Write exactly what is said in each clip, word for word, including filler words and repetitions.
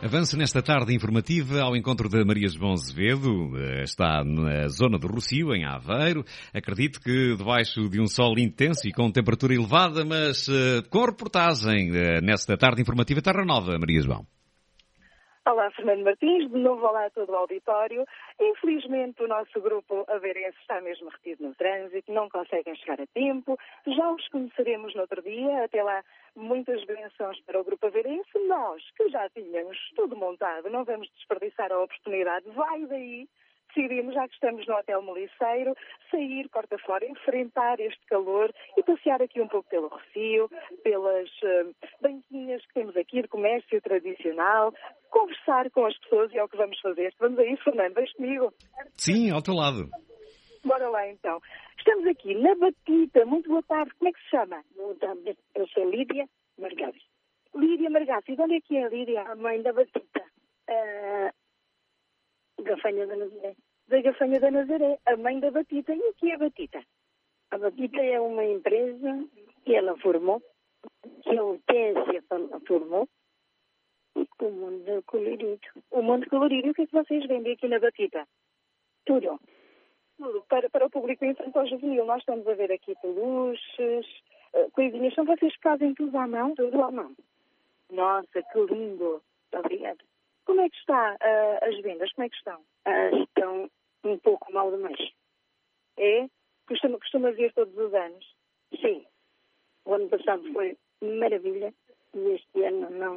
Avanço nesta tarde informativa ao encontro da Maria João Azevedo. Está na zona do Rossio, em Aveiro. Acredito que debaixo de um sol intenso e com temperatura elevada, mas com reportagem nesta tarde informativa Terra Nova, Maria João. Olá, Fernando Martins, de novo olá a todo o auditório. Infelizmente o nosso grupo aveirense está mesmo retido no trânsito, não conseguem chegar a tempo. Já os conheceremos no outro dia, até lá muitas bênçãos para o grupo aveirense. Nós, que já tínhamos tudo montado, não vamos desperdiçar a oportunidade. Vai daí, decidimos, já que estamos no Hotel Moliceiro, sair, porta fora, enfrentar este calor e passear aqui um pouco pelo Rossio, pelas uh, banquinhas que temos aqui de comércio tradicional, conversar com as pessoas e é o que vamos fazer. Vamos a isso, Fernando, vais comigo? Sim, ao teu lado. Bora lá então. Estamos aqui na Batita. Muito boa tarde. Como é que se chama? Boa tarde. Eu sou Lídia Margassi. Lídia Margassi. E de onde é que é a Lídia? A mãe da Batita. Uh, Gafanha da Nazaré. Da Gafanha da Nazaré. A mãe da Batita. E o que é a Batita? A Batita é uma empresa que ela formou, que a U T S formou, e com o mundo colorido. O mundo colorido. E o que é que vocês vendem aqui na Batita? Tudo. Tudo. Para, para o público infantil-juvenil, nós estamos a ver aqui peluches, uh, coisinhas. São vocês que fazem tudo à mão? Tudo à mão. Nossa, que lindo. Obrigada. Como é que está uh, as vendas? Como é que estão? Uh, estão um pouco mal demais. É? Costuma, costuma vir todos os anos? Sim. O ano passado foi maravilha e este ano não.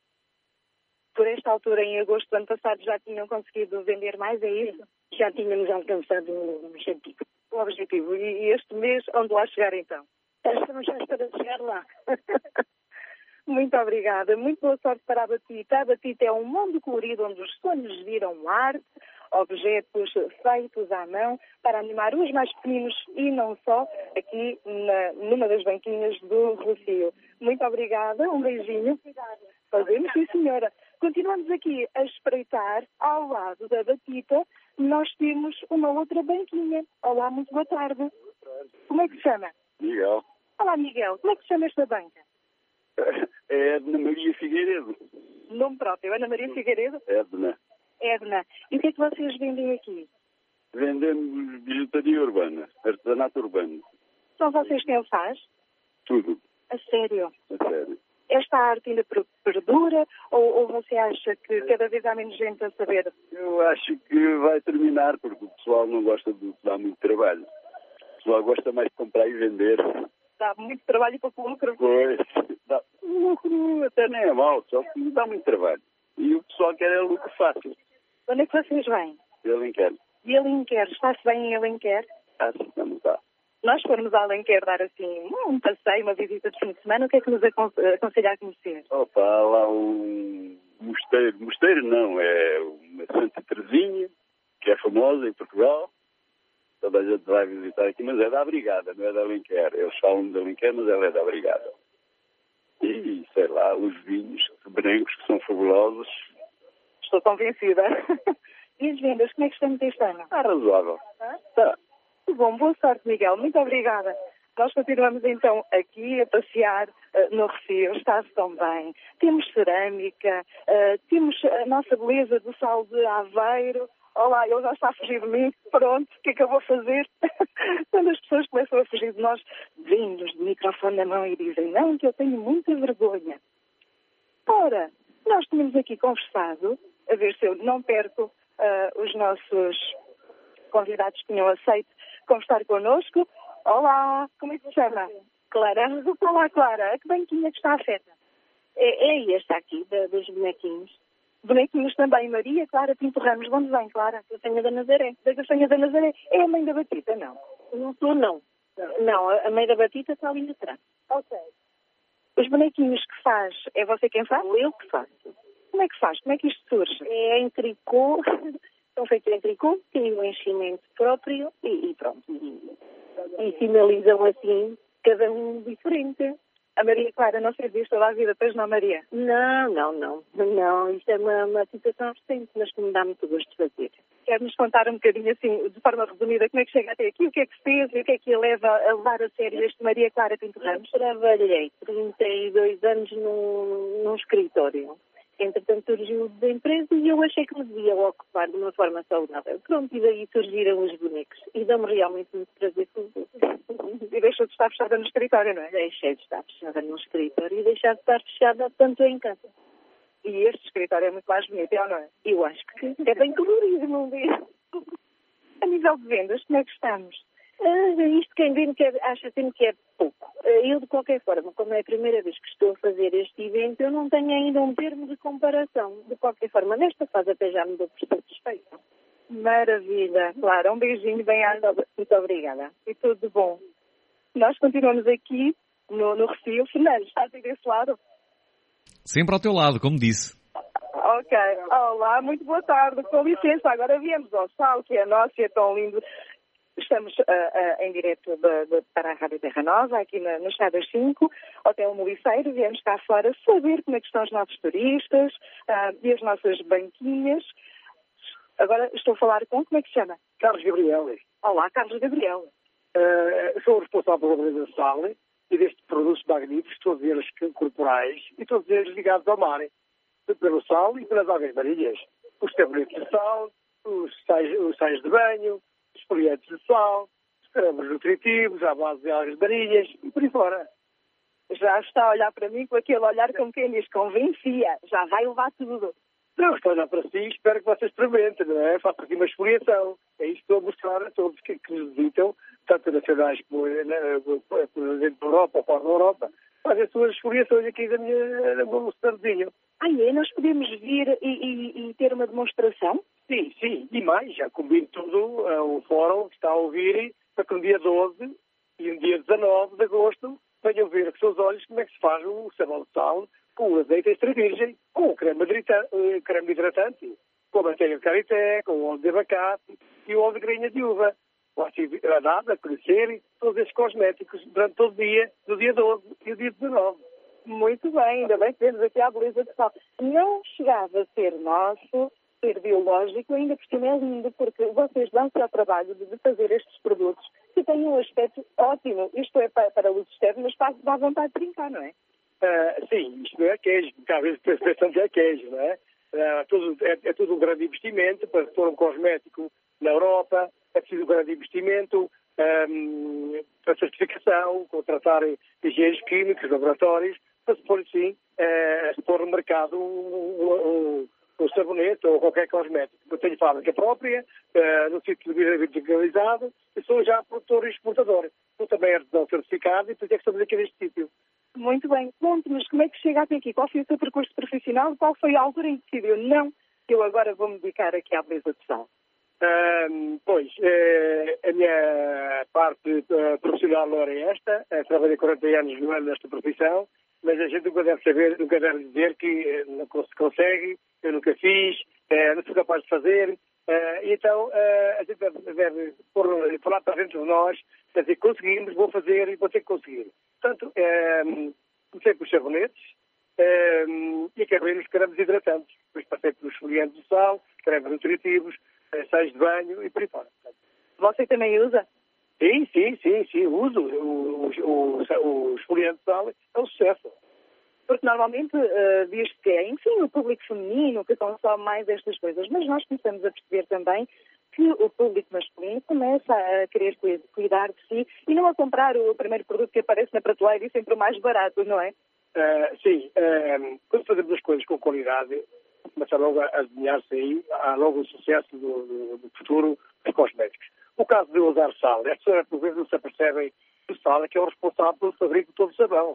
Por esta altura, em agosto do ano passado, já tinham conseguido vender mais, é isso? Já tínhamos alcançado o objetivo. O objetivo. E este mês, onde lá chegar então? Estamos já para chegar lá. Muito obrigada. Muito boa sorte para a Batita. A Batita é um mundo colorido onde os sonhos viram arte, objetos feitos à mão para animar os mais pequeninos e não só, aqui na, numa das banquinhas do Rossio. Muito obrigada. Um beijinho. Fazemos, sim, senhora. Continuamos aqui a espreitar ao lado da Batita. Nós temos uma outra banquinha. Olá, muito boa tarde. Boa tarde. Como é que se chama? Miguel. Olá, Miguel. Como é que se chama esta banca? É Edna Maria Figueiredo. Nome próprio, Ana Maria Figueiredo? Edna. Edna. E o que é que vocês vendem aqui? Vendemos bijutaria urbana, artesanato urbano. São vocês quem o faz? Tudo. A sério? A sério. Esta arte ainda perdura ou, ou você acha que cada vez há menos gente a saber? Eu acho que vai terminar, porque o pessoal não gosta de dar muito trabalho. O pessoal gosta mais de comprar e vender. Dá muito trabalho para o lucro. Pois, dá lucro até nem é mau, só que dá muito trabalho. E o pessoal quer é lucro fácil. Onde é que vocês vêm? De Alenquer. De Alenquer. Está-se bem em Alenquer? Ah, sim, não está. Nós formos a Alenquer dar assim um passeio, uma visita de fim de semana, o que é que nos aconselha a conhecer? Opa, há lá um mosteiro. Mosteiro não, é uma Santa Teresinha, que é famosa em Portugal. Toda a gente vai visitar aqui, mas é da Brigada, não é da Alenquer. Eles falam da Alenquer, mas ela é da Brigada. E, sei lá, os vinhos brancos que são fabulosos. Estou convencida. E as vendas, como é que estamos este ano? Está razoável. Ah? Está. Bom, boa sorte, Miguel. Muito obrigada. Nós continuamos então aqui a passear uh, no Rossio. Está-se tão bem. Temos cerâmica, uh, temos a nossa beleza do sal de Aveiro. Olá, ele já está a fugir de mim. Pronto, o que é que eu vou fazer? Quando as pessoas começam a fugir de nós, vêm-nos de microfone na mão e dizem, não, que eu tenho muita vergonha. Ora, nós tínhamos aqui conversado, a ver se eu não perco uh, os nossos convidados que tinham aceito conversar connosco. Olá, como é que se chama? Clara. Olá, Clara. A que banquinha que está afeta? É, é esta aqui, da, dos bonequinhos. Bonequinhos também. Maria Clara Pinto Ramos. De onde vem, Clara? Gafanha da Nazaré. Da Gafanha da Nazaré. É a mãe da Batita, não? Não sou, não. Não, a mãe da Batita está ali atrás. Ok. Os bonequinhos que faz, é você quem faz? Sou eu que faço. Como é que faz? Como é que isto surge? É em tricô. São feitos em tricô, têm um enchimento próprio e, e pronto. E, e finalizam assim, cada um diferente. A Maria Clara não fez isto toda a vida, pois não, Maria? Não, não, não. Não, isto é uma, uma situação recente, mas que me dá muito gosto de fazer. Quer-nos contar um bocadinho, assim, de forma resumida, como é que chega até aqui, o que é que se fez e o que é que a leva a levar a sério este Maria Clara Pinto Ramos? Eu trabalhei trinta e dois anos num, num escritório. Entretanto, surgiu o desemprego e eu achei que me devia ocupar de uma forma saudável. Pronto, e daí surgiram os bonecos. E dão-me realmente muito prazer com tudo. E deixou de estar fechada no escritório, não é? Deixei de estar fechada no escritório e deixar de estar fechada tanto em casa. E este escritório é muito mais bonito, é ou não é? Eu acho que é bem colorido, não é? A nível de vendas, como é que estamos? Ah, isto quem vende que é, acha sempre que é pouco. Ah, eu, de qualquer forma, como é a primeira vez que estou a fazer este evento, eu não tenho ainda um termo de comparação. De qualquer forma, nesta fase até já me dou por satisfeita. Maravilha. Claro, um beijinho bem à... Muito obrigada. E tudo de bom. Nós continuamos aqui no, no Recio. Fernando, está aqui desse lado? Sempre ao teu lado, como disse. Ok. Olá, muito boa tarde. Com licença, agora viemos ao Sal, que é nosso e é tão lindo. Estamos uh, uh, em direto de, de, para a Rádio Terra Nova, aqui na, no Chá das cinco, Hotel Moliceiro. Viemos cá fora saber como é que estão os nossos turistas uh, e as nossas banquinhas. Agora estou a falar com, como é que se chama? Carlos Gabriel. Olá, Carlos Gabriel. Uh, sou o responsável pela organização e destes produtos magníficos, todos eles corporais e todos eles ligados ao mar, pelo sal e pelas algas marinhas. Os tabuletes de sal, os sais, os sais de banho, os esfoliantes de sal, os cremes nutritivos à base de algas marinhas e por aí fora. Já está a olhar para mim com aquele olhar como quem diz, convencia, já vai levar tudo. Não, estou a olhar para si e espero que vocês experimentem, não é? Façam aqui uma esfoliação. É isso que estou a mostrar a todos que, que nos visitam, tanto nacionais como dentro da Europa ou fora da Europa, fazem as suas esfoliações aqui da minha, no meu standzinho. Ah, é? Nós podemos vir e, e, e ter uma demonstração? Sim, sim, e mais, já combino tudo, uh, o fórum que está a ouvir, para que no dia doze e no dia dezanove de agosto venham ver com os seus olhos como é que se faz o sabão de sal com o azeite extra virgem, com o creme, hidrata, uh, creme hidratante, com a manteiga de karité, com o óleo de abacate e o óleo de grainha de uva. Posso ir a nada, a conhecer todos esses cosméticos durante todo o dia, no dia doze e o dia dezanove. Muito bem, ainda bem que temos aqui a beleza de sal. Não chegava a ser nosso, ser biológico, ainda por cima é lindo, porque vocês dão-se ao trabalho de fazer estes produtos que têm um aspecto ótimo. Isto é para, para os externos, mas faz dá vontade de brincar, não é? Uh, sim, isto não é queijo, porque às vezes pensamos que é queijo, não é? Uh, tudo, é, é tudo um grande investimento para pôr um cosmético na Europa, é preciso um grande investimento um, para certificação, contratar engenheiros químicos, laboratórios, para se pôr assim, uh, se pôr no mercado um, um, um sabonete ou qualquer cosmético. Eu tenho fábrica própria, uh, no sítio de verticalizado, e sou já produtor e exportador. Sou também artesão certificado e por isso é que estamos aqui neste sítio. Muito bem. Conte-nos como é que chega até aqui. Qual foi o seu percurso profissional? Qual foi a altura em que decidiu? Não, eu agora vou-me dedicar aqui à beleza de sal. Um, pois, uh, a minha parte uh, profissional não era esta. Uh, trabalhei quarenta anos no ano nesta profissão, mas a gente nunca deve saber, nunca deve dizer que uh, não se consegue, eu nunca fiz, uh, não sou capaz de fazer. Uh, então, uh, a gente deve, deve por, falar para dentro de nós, dizer, conseguimos, vou fazer e vou ter que conseguir. Portanto, um, comecei com os sabonetes um, e acabei nos cremes hidratantes. Depois passei pelos esfoliantes de sal, cremes nutritivos, sais de banho e por aí fora. Você também usa? Sim, sim, sim, sim, uso. O, o, o, o esfoliante de sal é um sucesso. Porque normalmente uh, diz-se que é, enfim, o público feminino que consome mais estas coisas, mas nós começamos a perceber também que o público masculino começa a querer cuidar de si e não a comprar o primeiro produto que aparece na prateleira e sempre o mais barato, não é? Uh, sim, uh, quando fazemos as coisas com qualidade, começa logo a adivinhar-se aí, há logo o sucesso do, do, do futuro dos cosméticos. O caso de usar sal, as pessoas por vezes não se apercebem que o sal é que é o responsável pelo fabrico de todo o sabão.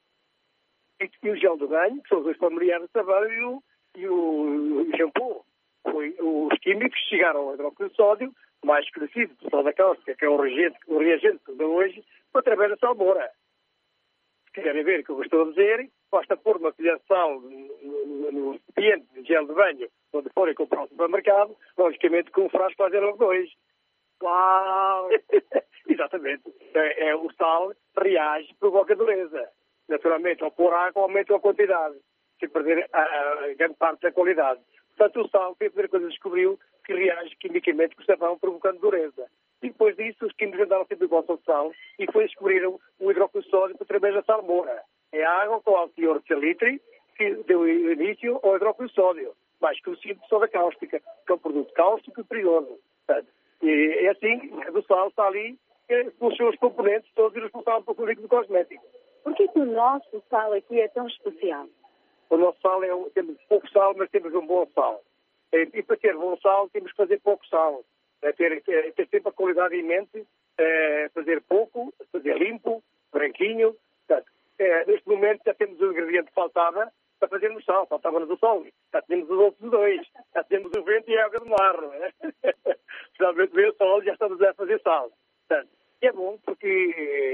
E, e o gel de banho, que são os dois familiares de sabão, e o, e o, o shampoo. O, os químicos chegaram ao hidróxido de sódio, mais conhecido, o sal da cáustica, que é o reagente, o reagente de hoje, através da salmoura. Se quiserem ver o que eu estou a dizer, basta pôr uma colher de sal no, no recipiente de gel de banho, onde forem comprar no supermercado, logicamente com um frasco fazer logo dois. Uau! Exatamente. É, é, o sal reage, provoca dureza. Naturalmente, ao pôr água, aumenta a quantidade, sem perder a, a grande parte da qualidade. Portanto, o sal foi a primeira coisa que descobriu que reage quimicamente com o sabão, provocando dureza. E depois disso, os químicos andaram sempre em volta do sal e foi descobriram o hidróxido de sódio através da salmoura. É água com alto teor de salitre, que deu início ao hidróxido de sódio, mais conhecido como soda cáustica, que é um produto cáustico e perigoso. Portanto, e é assim, o sal está ali, com os seus componentes, todos responsáveis pelo líquido cosmético. Por que o nosso sal aqui é tão especial? O nosso sal é um, temos pouco sal, mas temos um bom sal. E para ter bom sal, temos que fazer pouco sal. É ter, ter, ter sempre a qualidade em mente, é, fazer pouco, fazer limpo, branquinho. Portanto, é, neste momento já temos o ingrediente que faltava para fazermos sal. Faltava-nos o sol. Já temos os outros dois. Já temos o vento e a água do mar. Não é? Finalmente veio o sol e já estamos a fazer sal. Portanto, é bom porque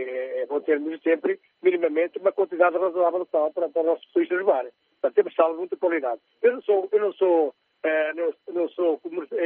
é bom termos sempre, minimamente, uma quantidade razoável de sal para, para os nossos turistas levarem. Portanto, temos sal de muita qualidade. Eu não sou, eu não sou, eh, não, não sou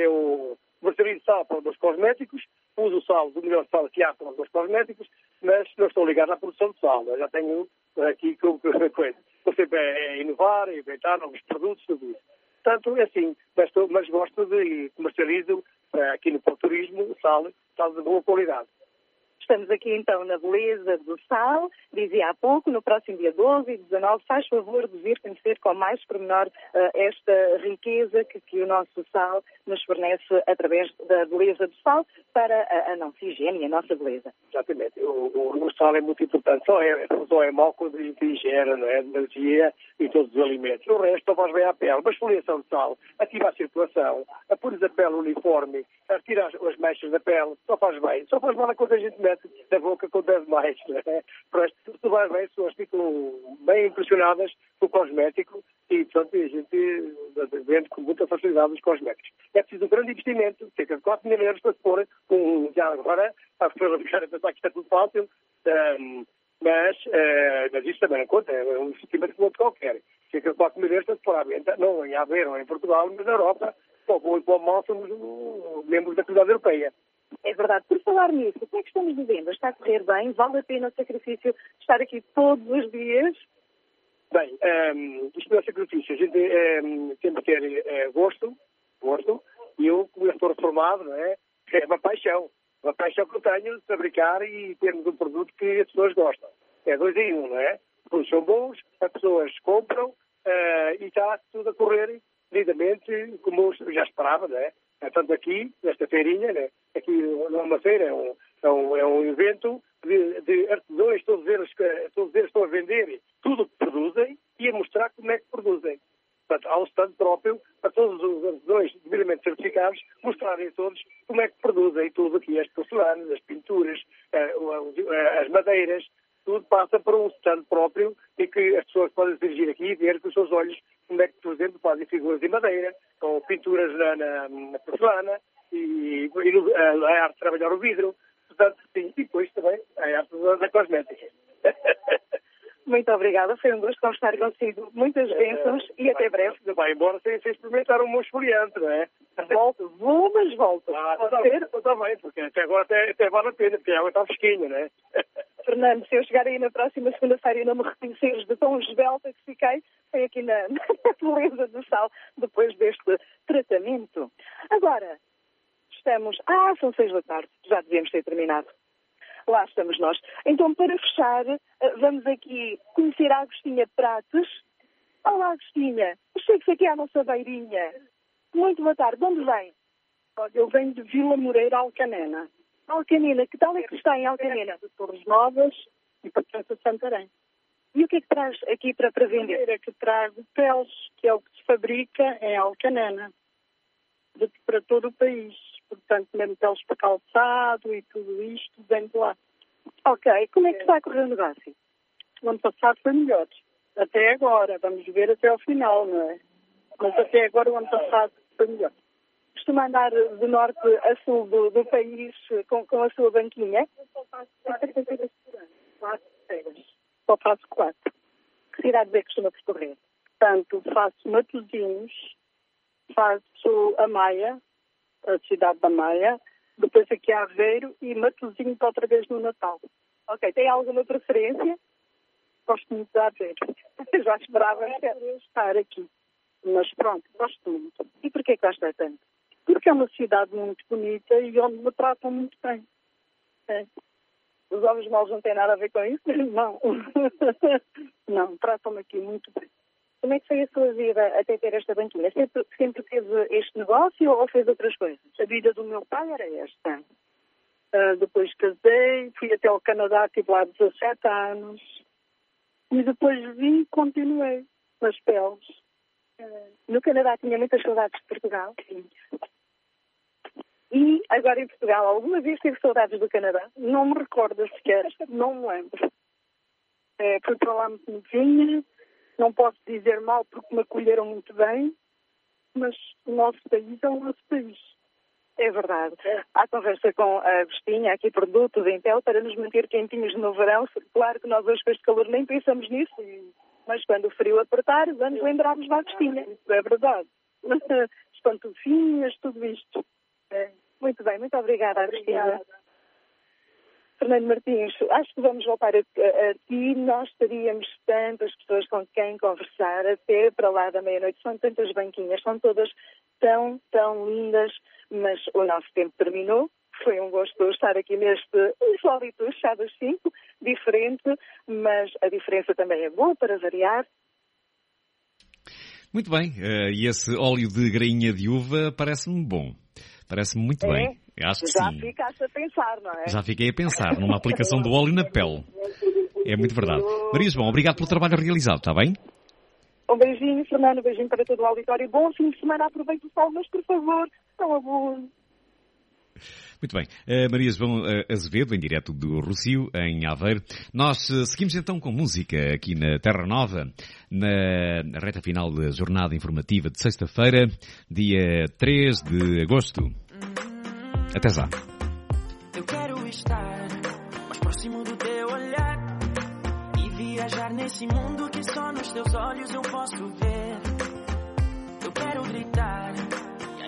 eu comercializo sal para os meus cosméticos, uso o sal do melhor sal que há para os meus cosméticos, mas não estou ligado à produção de sal. Eu já tenho aqui com coisa. Estou sempre a inovar, a inventar novos produtos, tudo isso. Portanto, é assim, mas, estou, mas gosto de e comercializo eh, aqui no Turismo sal, sal de boa qualidade. Estamos aqui então na beleza do sal. Dizia há pouco, no próximo dia doze e dezanove, faz favor de vir conhecer com mais pormenor uh, esta riqueza que, que o nosso sal nos fornece através da beleza do sal para a, a nossa higiene e a nossa beleza. Exatamente. O, o, o sal é muito importante. Só é, só é mau quando a gente ingere, não é? De energia e todos os alimentos. O resto só faz bem à pele. Uma esfoliação de sal ativa a circulação, apura a pele uniforme, tira as, as mechas da pele, só faz bem. Só faz mal quando a gente mete na boca acontece mais, né? Mas tudo vai bem, as pessoas ficam bem impressionadas com o cosmético e, portanto, a gente vende com muita facilidade os cosméticos. É preciso um grande investimento, cerca de quatro mil euros para se pôr, um, já agora, a pessoa ficar a pensar que isto é tudo fácil, um, mas, uh, mas isso também não conta, é um investimento como outro qualquer. Cerca de quatro mil euros para se pôr à venda, não em Aveiro, não em Portugal, mas na Europa, para o bom e para o mal, somos uh, membros da Comunidade Europeia. É verdade. Por falar nisso, como é que estamos vivendo? Está a correr bem? Vale a pena o sacrifício de estar aqui todos os dias? Bem, um, isto não é sacrifício. A gente um, tem que ter uh, gosto, gosto, e eu, como eu estou reformado, não é? É uma paixão. Uma paixão que eu tenho de fabricar e termos um produto que as pessoas gostam. É dois em um, não é? Os produtos são bons, as pessoas compram uh, e está tudo a correr lindamente, como eu já esperava, não é? Tanto aqui, nesta feirinha, né? Aqui não é uma feira, é um, é um, é um evento de, de artesãos, todos eles, todos eles estão a vender tudo o que produzem e a mostrar como é que produzem. Portanto, há um stand próprio para todos os artesãos devidamente certificados mostrarem todos como é que produzem tudo aqui, as porcelanas, as pinturas, as madeiras, tudo passa para um stand próprio e que as pessoas podem dirigir aqui e ver com os seus olhos como é que, por exemplo, fazem figuras de madeira, com pinturas na, na, na porcelana e, e a, a arte de trabalhar o vidro. Portanto, sim, e depois também a arte da, da cosmética. Muito obrigada, foi um gosto conversar consigo. Muitas bênçãos é, e até breve. Vai embora sem, sem experimentar um meu esfoliante, não é? Volto, vou, mas volto. Ah, Pode ser? Está bem, porque até agora até, até vale a pena, porque a água está fresquinha, não é? Fernando, se eu chegar aí na próxima segunda-feira e não me reconheceres de tão esbelta que fiquei, foi aqui na, na beleza do sal, depois deste tratamento. Agora, estamos... Ah, são seis da tarde, já devemos ter terminado. Lá estamos nós. Então, para fechar, vamos aqui conhecer a Agostinha Prates. Olá, Agostinha. Chegue-se aqui à nossa beirinha. Muito boa tarde. De onde vem? Eu venho de Vila Moreira, Alcanena. Alcanena. Que tal é que está em Alcanena? De Torres Novas e Patrícia Santarém. E o que é que traz aqui para, para vender? É que trago peles, que é o que se fabrica em Alcanena, de, para todo o país. Portanto, mesmo peles para calçado e tudo isto vem de lá. Ok. Como é que está a correr o negócio? O ano passado foi melhor. Até agora. Vamos ver até ao final, não é? Mas até agora o ano passado foi melhor. Costuma andar de norte a sul do, do país com, com a sua banquinha? Quatro férias. Só faço quatro. Que cidades é que costuma percorrer? Portanto, faço Matosinhos, faço a Maia, a cidade da Maia, depois aqui a Aveiro e Matosinhos outra vez no Natal. Ok, tem alguma preferência? Gosto muito de Aveiro. Já esperava estar aqui. Mas pronto, gosto muito. E porquê que gosta tanto? Porque é uma cidade muito bonita e onde me tratam muito bem. É. Os homens maus não têm nada a ver com isso? Não. Não, tratam-me aqui muito bem. Como é que foi a sua vida até ter esta banquinha? Sempre, sempre teve este negócio ou fez outras coisas? A vida do meu pai era esta. Uh, depois casei, fui até ao Canadá, estive lá dezassete anos. E depois vim e continuei nas peles. Uh, no Canadá tinha muitas saudades de Portugal? Sim. E agora em Portugal, alguma vez teve saudades do Canadá? Não me recordo sequer, não me lembro. É, fui para lá muito novinha, não posso dizer mal porque me acolheram muito bem, mas o nosso país é o nosso país. É verdade. Há conversa com a Agostinha, aqui produto de Intel, para nos manter quentinhos no verão. Claro que nós hoje com este calor nem pensamos nisso, mas quando o frio apertar, vamos lembrar-nos da Agostinha. Isso é verdade. As pantufinhas, tudo isto. É. Muito bem, muito obrigada, Agostinha. Fernando Martins, acho que vamos voltar a, a, a ti. Nós teríamos tantas pessoas com quem conversar até para lá da meia-noite. São tantas banquinhas, são todas tão, tão lindas, mas o nosso tempo terminou. Foi um gosto estar aqui neste insólito chá das cinco, diferente, mas a diferença também é boa para variar. Muito bem, uh, e esse óleo de grainha de uva parece-me bom. Parece-me muito é? bem. Eu acho que Já sim. ficaste a pensar, não é? Já fiquei a pensar numa aplicação do óleo na pele. É muito verdade. Maria João, obrigado pelo trabalho realizado, está bem? Um beijinho, Fernando, um beijinho para todo o auditório. Bom fim de semana, aproveite o sol, mas por favor, não abuse. Muito bem. Uh, Maria João uh, Azevedo, em direto do Rossio, em Aveiro. Nós uh, seguimos então com música aqui na Terra Nova, na, na reta final da jornada informativa de sexta-feira, dia três de agosto. Até já. Eu quero estar mais próximo do teu olhar e viajar nesse mundo que só nos teus olhos eu posso ver. Eu quero gritar